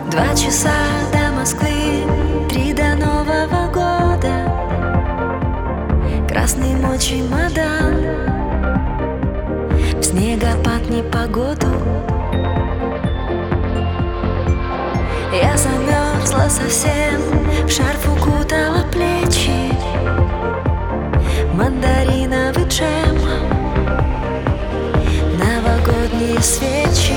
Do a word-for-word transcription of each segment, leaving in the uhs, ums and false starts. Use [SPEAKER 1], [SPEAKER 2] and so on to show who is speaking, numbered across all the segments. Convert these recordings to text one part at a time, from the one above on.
[SPEAKER 1] Два часа до Москвы, три до Нового года. Красный мой чемодан, в снегопад непогоду. Я замерзла совсем, в шарф укутала плечи. Мандариновый джем, новогодние свечи.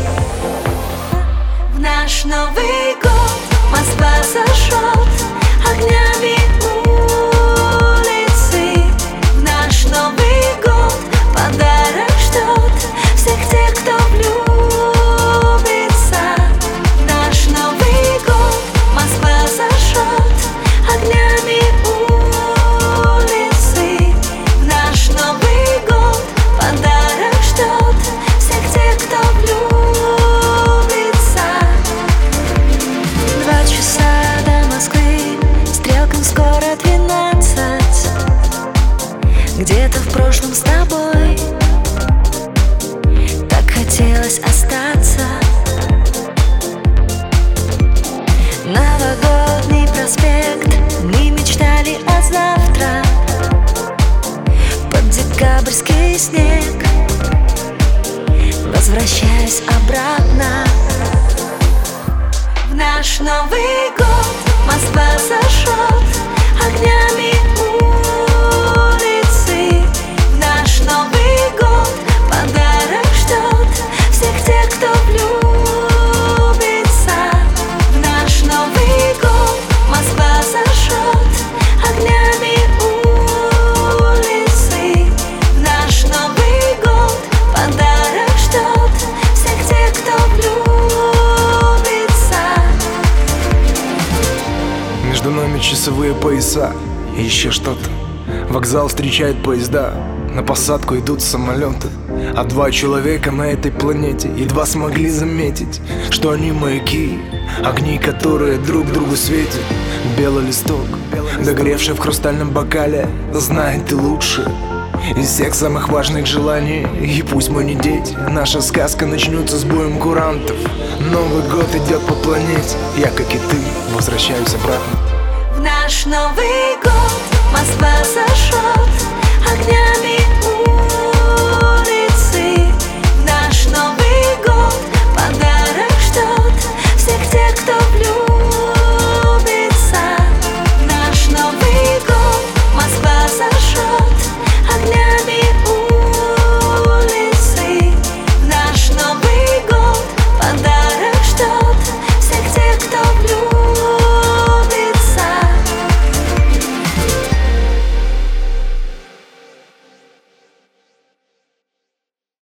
[SPEAKER 1] В наш Новый год Москва зажжет огнями улицы. В наш Новый год подарок ждет всех тех, кто влюбится. В наш Новый год Москва зажжет огнями улицы. В наш Новый год подарок ждет всех тех, кто влюбится. Два часа до Москвы, стрелкам скоро двенадцать. Где-то в прошлом с тобой так хотелось остаться. Новогодний проспект, мы мечтали о завтра. Под декабрьский снег, возвращаясь обратно. В наш Новый год Москва зажжет огнями улицы. В наш Новый год подарок ждет всех тех, кто влюбится. В наш Новый год Москва зажжет огнями улицы. В наш Новый год подарок ждет всех тех, кто влюбится.
[SPEAKER 2] Между нами часовые пояса и еще что-то. Вокзал встречает поезда, на посадку идут самолеты. А два человека на этой планете едва смогли заметить, что они маяки, огни, которые друг другу светят. Белый листок, догоревший в хрустальном бокале, знает ты лучше из всех самых важных желаний. И пусть мы не дети, наша сказка начнется с боем курантов. Новый год идет по планете, я, как и ты, возвращаюсь обратно.
[SPEAKER 1] В наш Новый год Москва зажжет огнями